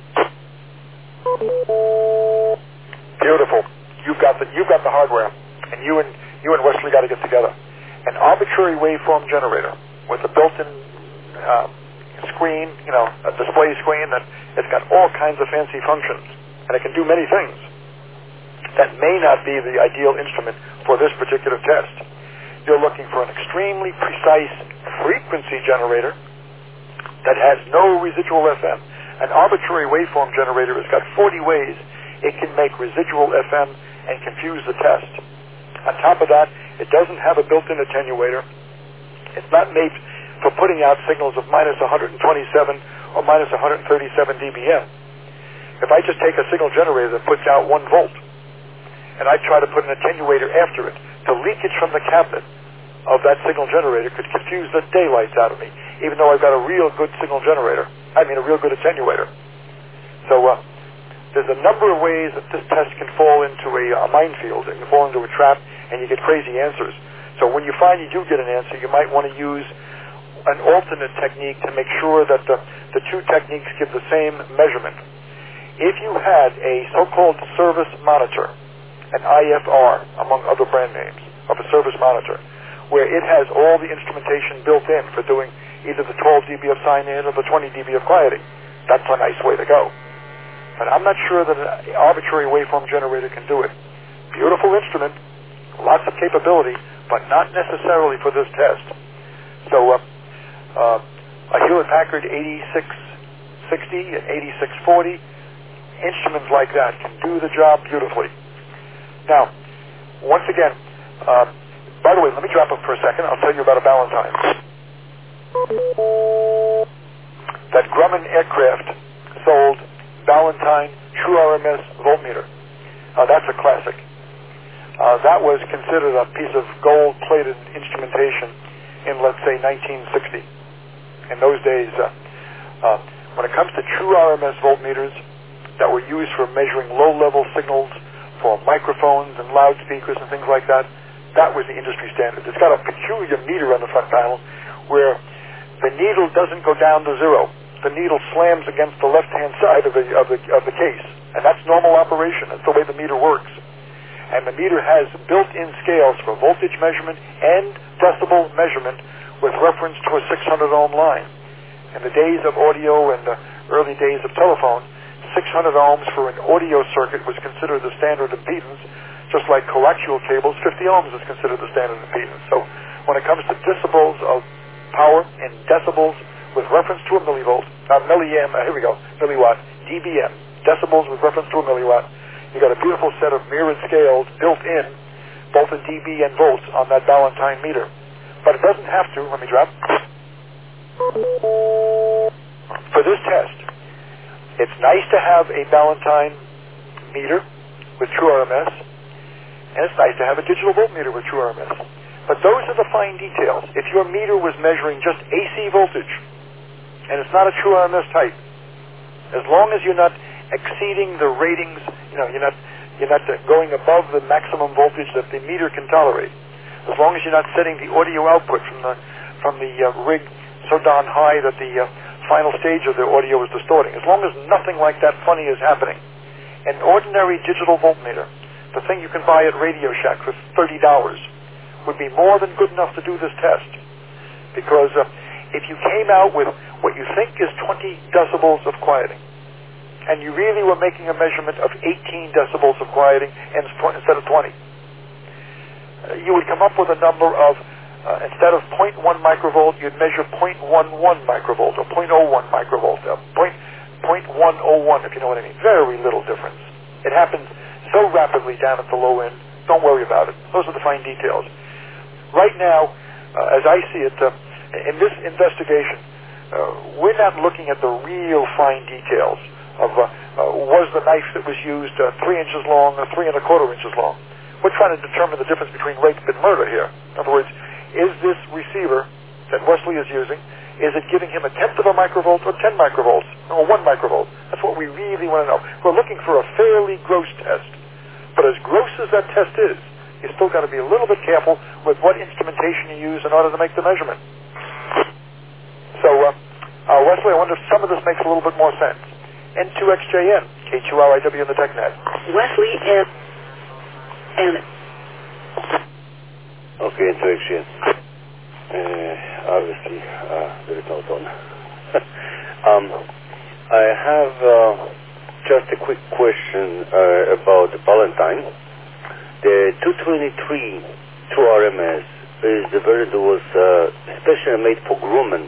Beautiful. You've got the you've got the hardware, and you and you and Wesley got to get together. An arbitrary waveform generator with a built-in uh, screen, you know, a display screen that it's got all kinds of fancy functions, and it can do many things. That may not be the ideal instrument for this particular test. You're looking for an extremely precise frequency generator that has no residual F M. An arbitrary waveform generator has got forty ways it can make residual F M and confuse the test. On top of that, it doesn't have a built-in attenuator. It's not made for putting out signals of minus one hundred twenty-seven or minus one hundred thirty-seven D B M. If I just take a signal generator that puts out one volt, and I try to put an attenuator after it, the leakage from the cabinet of that signal generator could confuse the daylights out of me, even though I've got a real good signal generator. I mean, a real good attenuator. So uh, there's a number of ways that this test can fall into a, a minefield. It can fall into a trap, and you get crazy answers. So when you find you do get an answer, you might want to use an alternate technique to make sure that the, the two techniques give the same measurement. If you had a so-called service monitor, an I F R, among other brand names, of a service monitor, where it has all the instrumentation built in for doing either the twelve D B of sign-in or the twenty D B of quieting, that's a nice way to go. But I'm not sure that an arbitrary waveform generator can do it. Beautiful instrument, lots of capability, but not necessarily for this test. So uh, uh, a Hewlett-Packard eighty-six sixty and eighty-six forty, instruments like that can do the job beautifully. Now, once again, uh, by the way, let me drop up for a second. I'll tell you about a Ballantine. That Grumman Aircraft sold Ballantine True R M S voltmeter. Uh, that's a classic. Uh, that was considered a piece of gold-plated instrumentation in, let's say, nineteen sixty. In those days, uh, uh, when it comes to true R M S voltmeters that were used for measuring low-level signals for microphones and loudspeakers and things like that, that was the industry standard. It's got a peculiar meter on the front panel where the needle doesn't go down to zero. The needle slams against the left-hand side of the, of the, of the case. And that's normal operation. That's the way the meter works. And the meter has built-in scales for voltage measurement and decibel measurement with reference to a six hundred ohm line. In the days of audio and the early days of telephone, six hundred ohms for an audio circuit was considered the standard impedance, just like coaxial cables, fifty ohms is considered the standard impedance. So when it comes to decibels of power in decibels with reference to a millivolt, not milliamp, uh, here we go, milliwatt, D B M, decibels with reference to a milliwatt, you got a beautiful set of mirrored scales built in, both in D B and volts on that Ballantine meter. But it doesn't have to. Let me drop. For this test, it's nice to have a Ballantine meter with true R M S, and it's nice to have a digital voltmeter with true R M S. But those are the fine details. If your meter was measuring just A C voltage, and it's not a true R M S type, as long as you're not exceeding the ratings, you know, you're not you're not going above the maximum voltage that the meter can tolerate, as long as you're not setting the audio output from the from the uh, rig so darn high that the uh, final stage of the audio is distorting, as long as nothing like that funny is happening, an ordinary digital voltmeter, the thing you can buy at Radio Shack for thirty dollars, would be more than good enough to do this test. Because uh, if you came out with what you think is twenty decibels of quieting, and you really were making a measurement of eighteen decibels of quieting instead of twenty, uh, you would come up with a number of, uh, instead of zero point one microvolt, you'd measure zero point one one microvolt, or zero point zero one microvolt, uh, zero point one zero one, if you know what I mean. Very little difference. It happens so rapidly down at the low end, don't worry about it. Those are the fine details. Right now, uh, as I see it, uh, in this investigation, uh, we're not looking at the real fine details of uh, uh, was the knife that was used uh, three inches long or three and a quarter inches long. We're trying to determine the difference between rape and murder here. In other words, is this receiver that Wesley is using, is it giving him a tenth of a microvolt or ten microvolts or one microvolt? That's what we really want to know. We're looking for a fairly gross test. But as gross as that test is, you still got to be a little bit careful with what instrumentation you use in order to make the measurement. So, uh, uh, Wesley, I wonder if some of this makes a little bit more sense. N two X J N, K two R I W in the TechNet.
Wesley and... and...
Okay, N two X J N. Uh, obviously, uh, there is no tone. um, I have uh, just a quick question uh, about the Valentine. The two twenty-three two R M S is the version that was uh, specially made for Grumman.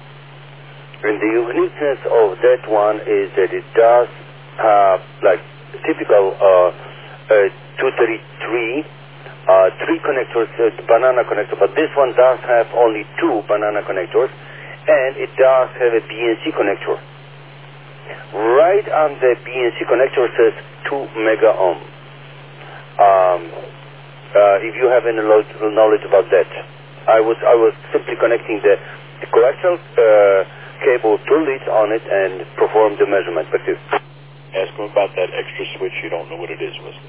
And the uniqueness of that one is that it does have, like, typical uh, uh, two thirty-three, uh, three connectors, uh, banana connector, but this one does have only two banana connectors, and it does have a B N C connector. Right on the B N C connector says two mega ohm. Um, uh, if you have any knowledge about that, I was I was simply connecting the, the coaxial uh, cable, two leads on it, and perform the measurement. But you
ask him about that extra switch. You don't know what it is, Wesley.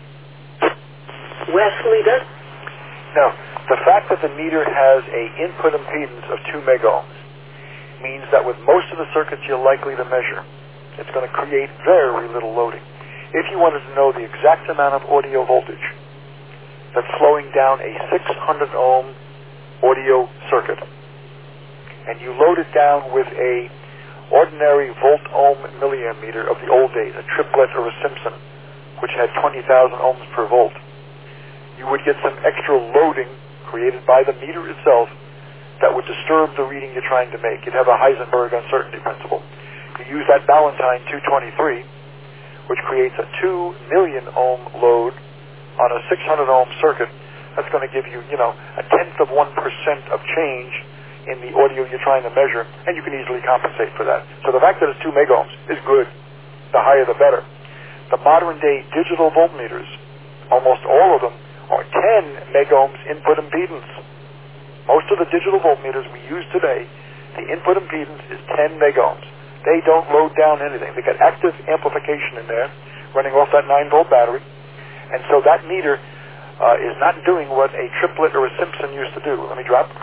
Wesley does.
Now, the fact that the meter has a input impedance of two mega ohms means that with most of the circuits you're likely to measure, it's going to create very little loading. If you wanted to know the exact amount of audio voltage that's flowing down a six hundred ohm audio circuit, and you load it down with a ordinary volt-ohm milliammeter of the old days, a triplet or a Simpson, which had twenty thousand ohms per volt, you would get some extra loading created by the meter itself that would disturb the reading you're trying to make. You'd have a Heisenberg uncertainty principle. You use that Valentine two twenty-three, which creates a two million ohm load on a six hundred ohm circuit. That's going to give you, you know, a tenth of one percent of change in the audio you're trying to measure, and you can easily compensate for that. So the fact that it's two mega ohms is good. The higher the better. The modern day digital voltmeters, almost all of them, are ten mega ohms input impedance. Most of the digital voltmeters we use today, the input impedance is ten mega ohms. They don't load down anything. They got active amplification in there, running off that nine volt battery, and so that meter uh, is not doing what a triplet or a Simpson used to do. Let me drop.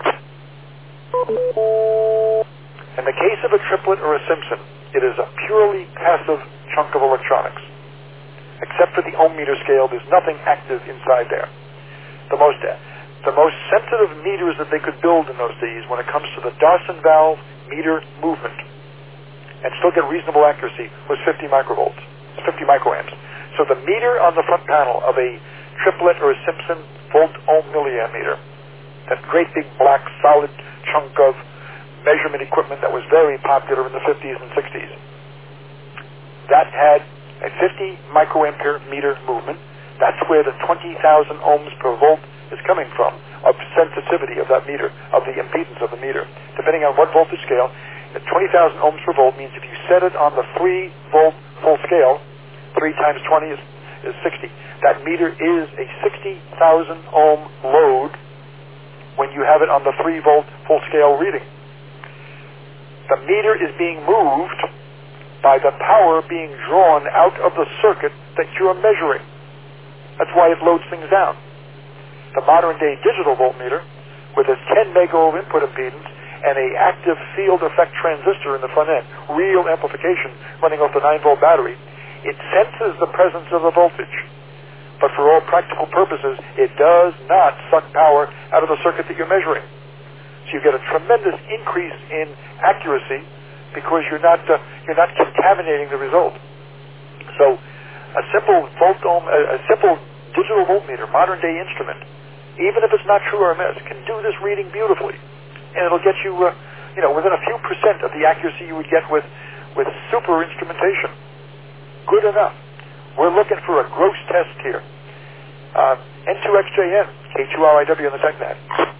In the case of a triplet or a Simpson, it is a purely passive chunk of electronics. Except for the ohm meter scale, there's nothing active inside there. The most, the most sensitive meters that they could build in those days when it comes to the Dawson valve meter movement and still get reasonable accuracy was fifty microvolts, fifty microamps. So the meter on the front panel of a triplet or a Simpson volt-ohm milliammeter, that great big black solid chunk of measurement equipment that was very popular in the fifties and sixties, that had a fifty microampere meter movement. That's where the twenty thousand ohms per volt is coming from, of sensitivity of that meter, of the impedance of the meter. Depending on what voltage scale, the twenty thousand ohms per volt means if you set it on the three volt full scale, three times twenty is, is sixty. That meter is a sixty thousand ohm load when you have it on the three volt full scale reading. The meter is being moved by the power being drawn out of the circuit that you're measuring. That's why it loads things down. The modern day digital voltmeter, with its ten mega ohm input impedance and a active field effect transistor in the front end, real amplification running off the nine volt battery, it senses the presence of the voltage. But for all practical purposes, it does not suck power out of the circuit that you're measuring. So you get a tremendous increase in accuracy because you're not uh, you're not contaminating the result. So a simple volt ohm, a, a simple digital voltmeter, modern day instrument, even if it's not true R M S, can do this reading beautifully, and it'll get you, uh, you know, within a few percent of the accuracy you would get with with super instrumentation. Good enough. We're looking for a gross test here. Uh, N two X J N, K two R I W on the TechNet.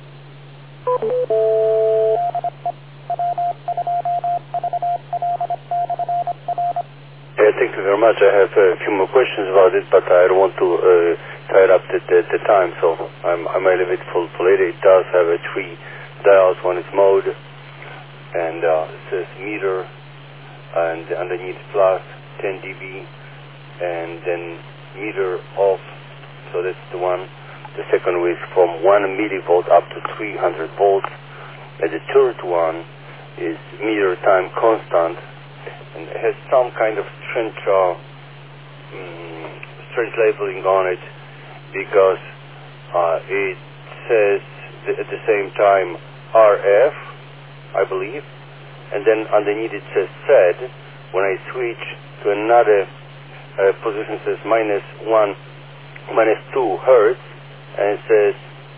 Yeah, thank you very much. I have a few more questions about it, but I don't want to uh, tie it up the, the, the time, so I'm, I might leave it for, for later. It does have a three dials. One is mode, and uh, it says meter, and underneath plus ten D B, and then meter off. So that's the one. The second is from one millivolt up to three hundred volts. And the third one is meter time constant, and it has some kind of strange, uh, um, strange labeling on it, because uh, it says th- at the same time R F, I believe, and then underneath it says Z. When I switch to another uh, position, it says minus one, minus two hertz, and it says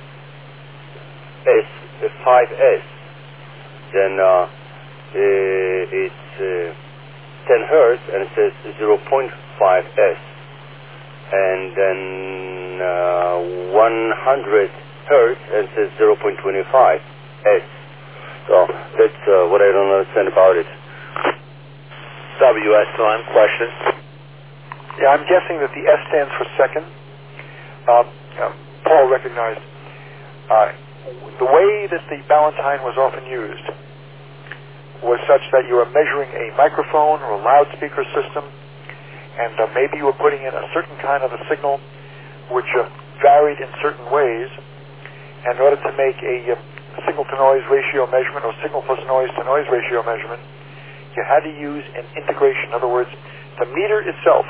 S, uh, five S. Then uh, uh, it's uh, ten hertz, and it says zero point five S. And then uh, one hundred hertz, and it says zero point two five S. So that's uh, what I don't understand about it.
W S one, question?
Yeah, I'm guessing that the S stands for second. Uh, um, Paul recognized uh, the way that the Ballantine was often used was such that you were measuring a microphone or a loudspeaker system, and uh, maybe you were putting in a certain kind of a signal which uh, varied in certain ways. And in order to make a uh, signal-to-noise ratio measurement or signal plus noise-to-noise ratio measurement, you had to use an integration. In other words, the meter itself,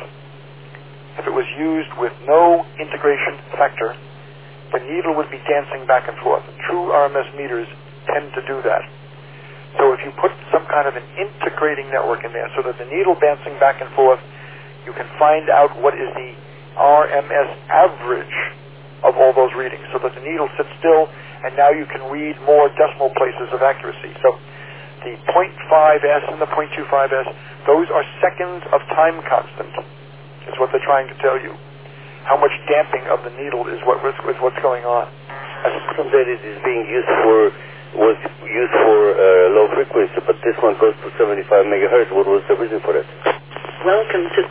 if it was used with no integration factor, the needle would be dancing back and forth. True R M S meters tend to do that. So if you put some kind of an integrating network in there so that the needle bouncing back and forth, you can find out what is the R M S average of all those readings, so that the needle sits still, and now you can read more decimal places of accuracy. So the zero point five S and the zero point two five S, those are seconds of time constant, is what they're trying to tell you. How much damping of the needle is what is what's going on.
I assume that it is being used for, was used for uh, low frequency, but this one goes to seventy-five megahertz. What was the reason for that?
Welcome to...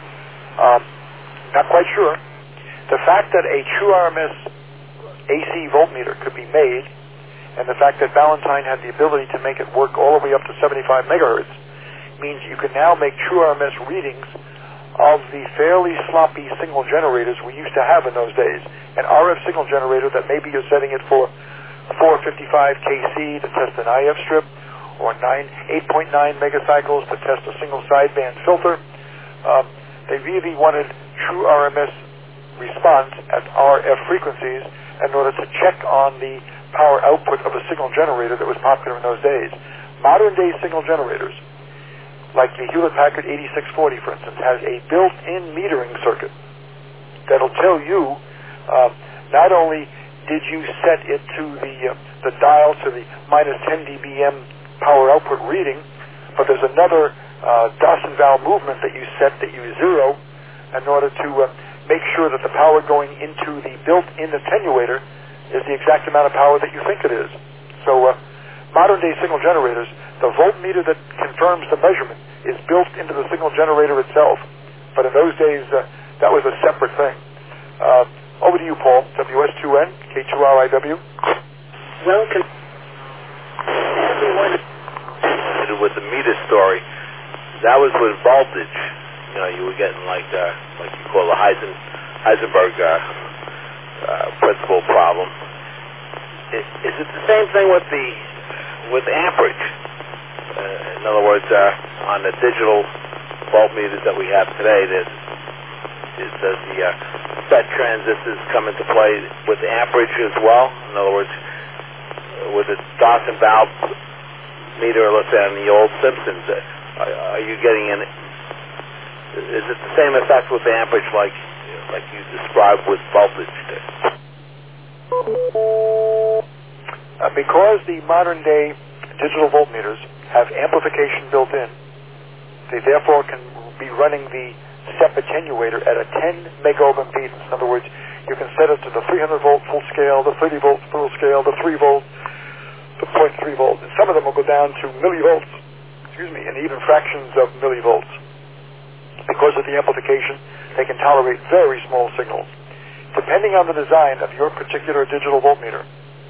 Um, not quite sure. The fact that a true R M S A C voltmeter could be made, and the fact that Ballantine had the ability to make it work all the way up to seventy-five megahertz, means you can now make true R M S readings of the fairly sloppy signal generators we used to have in those days. An R F signal generator that maybe you're setting it for four fifty-five K C to test an I F strip, or eight point nine megacycles to test a single sideband filter. Um, they really wanted true R M S response at R F frequencies in order to check on the power output of a signal generator that was popular in those days. Modern day signal generators, like the Hewlett-Packard eighty-six forty, for instance, has a built-in metering circuit that'll tell you uh, not only did you set it to the uh, the dial to the minus ten D B M power output reading, but there's another uh, Dawson valve movement that you set that you zero in order to uh, make sure that the power going into the built-in attenuator is the exact amount of power that you think it is. So uh, modern-day signal generators, the voltmeter that confirms the measurement is built into the signal generator itself. But in those days, uh, that was a separate thing. Uh, over to you, Paul. W S two N, K two R I W.
Welcome, everyone.
With the meter story, that was with voltage. You know, you were getting like, uh, like you call the Heisen, Heisenberg uh, uh, principle problem. Is, is it the same thing with the with amperage? Uh, in other words, uh, on the digital voltmeters that we have today, there's, is, does the uh, FET transistors come into play with amperage as well? In other words, with the Dawson valve meter, let's say on the old Simpsons, uh, are, are you getting an? Is it the same effect with amperage like like you described with voltage?
Uh, because the modern day digital voltmeters have amplification built in, they therefore can be running the step attenuator at a ten megohm impedance. In other words, you can set it to the three hundred volt full scale, the thirty volt full scale, the three volt, the zero point three volt. And some of them will go down to millivolts, excuse me, and even fractions of millivolts. Because of the amplification, they can tolerate very small signals. Depending on the design of your particular digital voltmeter,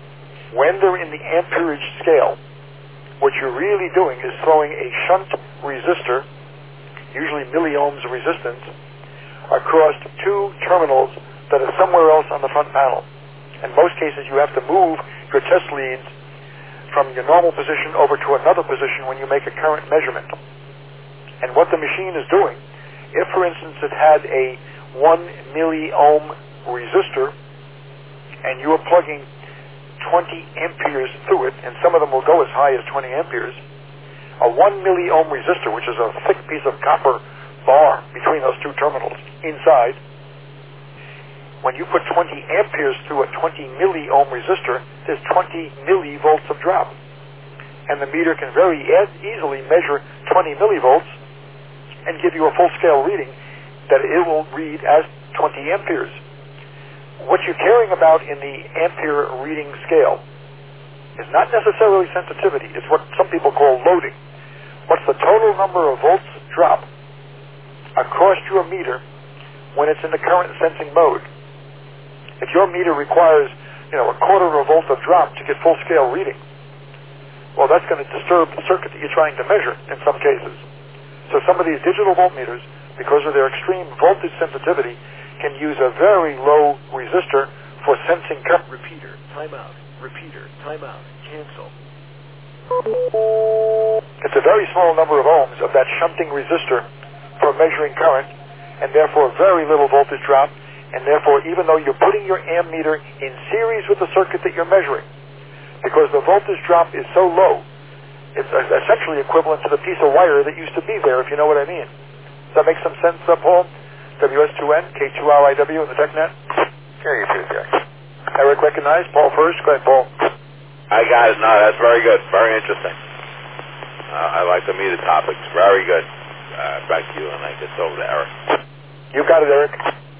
when they're in the amperage scale, what you're really doing is throwing a shunt resistor, usually milliohms of resistance, across two terminals that are somewhere else on the front panel. In most cases, you have to move your test leads from your normal position over to another position when you make a current measurement. And what the machine is doing, if, for instance, it had a one milliohm resistor and you are plugging twenty amperes through it, and some of them will go as high as twenty amperes, a one milliohm resistor, which is a thick piece of copper bar between those two terminals inside, when you put twenty amperes through a twenty milliohm resistor, there's twenty millivolts of drop. And the meter can very e- easily measure twenty millivolts and give you a full-scale reading that it will read as twenty amperes. What you're caring about in the ampere reading scale is not necessarily sensitivity. It's what some people call loading. What's the total number of volts drop across your meter when it's in the current sensing mode? If your meter requires, you know, a quarter of a volt of drop to get full-scale reading, well, that's going to disturb the circuit that you're trying to measure in some cases. So some of these digital voltmeters, because of their extreme voltage sensitivity, can use a very low resistor for sensing current.
Repeater, timeout. Repeater, timeout. Cancel.
It's a very small number of ohms of that shunting resistor for measuring current, and therefore very little voltage drop, and therefore even though you're putting your ammeter in series with the circuit that you're measuring, because the voltage drop is so low, it's essentially equivalent to the piece of wire that used to be there, if you know what I mean. Does that make some sense, uh, Paul? W S two N, K two R I W in the TechNet?
Carry your tooth, Jack.
Eric recognized. Paul first. Go ahead, Paul.
I got it. No, that's very good. Very interesting. Uh, I like the meter topics. Very good. Uh, back to you, and I get over to Eric.
You got it, Eric.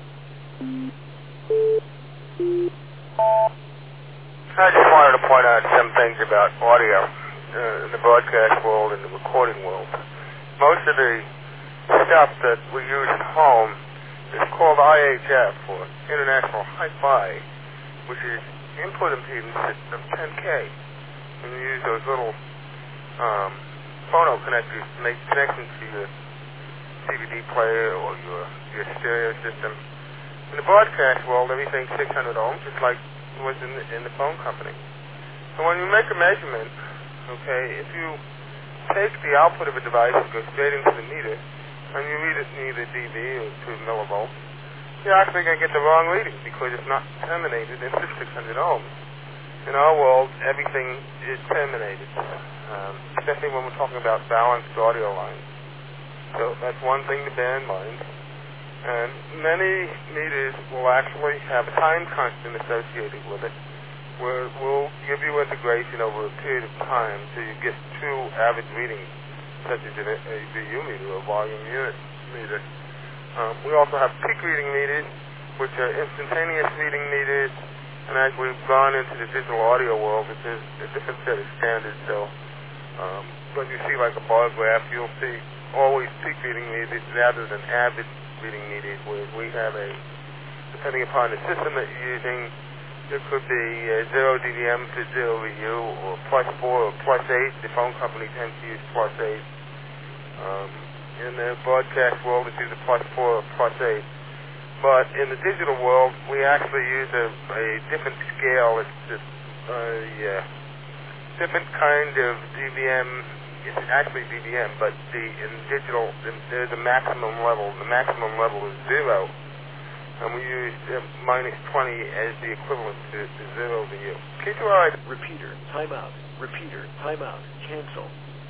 I just wanted to point out some things about audio uh, in the broadcast world and the recording world. Most of the stuff that we use at home is called I H F, or International Hi-Fi, which is input impedance of ten K. And you use those little um, phono connectors to make connections to your D V D player or your, your stereo system. In the broadcast world, everything's six hundred ohms, just like it was in the, in the phone company. So when you make a measurement, okay, if you take the output of a device and go straight into the meter, and you read it in either D V or two millivolts, you're actually going to get the wrong reading because it's not terminated into six hundred ohms. In our world, everything is terminated, um, especially when we're talking about balanced audio lines. So that's one thing to bear in mind. And many meters will actually have a time constant associated with it, where we'll give you integration over a period of time so you get two average readings, such as a V U meter or volume unit meter. Um, we also have peak reading meters, which are instantaneous reading meters, and as we've gone into the digital audio world, it's a, a different set of standards. So um, when you see like a bar graph, you'll see always peak reading meters rather than average reading meters, where we have a, depending upon the system that you're using, it could be uh, zero D V M to zero V U, or plus four or plus eight. The phone company tends to use plus eight. Um, in the broadcast world, it's either plus four or plus eight. But in the digital world, we actually use a, a different scale. It's just a uh, different kind of D V M. It's actually D V M, but the in digital, there's a maximum level. The maximum level is zero. And we use uh, minus twenty as the equivalent to, to zero V U. K two R I.
Repeater, timeout. Repeater, timeout. Cancel.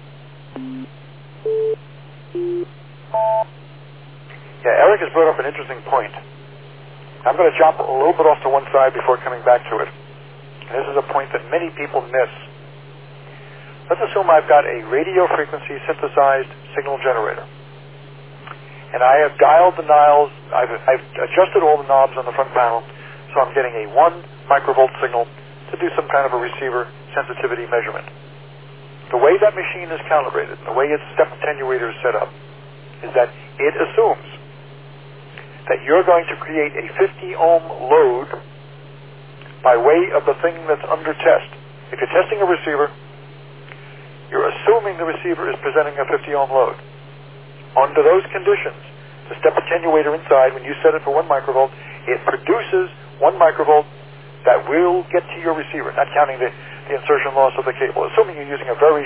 Yeah, Eric has brought up an interesting point. I'm going to jump a little bit off to one side before coming back to it. And this is a point that many people miss. Let's assume I've got a radio frequency synthesized signal generator. And I have dialed the dials, I've, I've adjusted all the knobs on the front panel, so I'm getting a one microvolt signal to do some kind of a receiver sensitivity measurement. The way that machine is calibrated, the way its step attenuator is set up, is that it assumes that you're going to create a fifty ohm load by way of the thing that's under test. If you're testing a receiver, you're assuming the receiver is presenting a fifty ohm load. Under those conditions, the step attenuator inside, when you set it for one microvolt, it produces one microvolt that will get to your receiver, not counting the, the insertion loss of the cable. Assuming you're using a very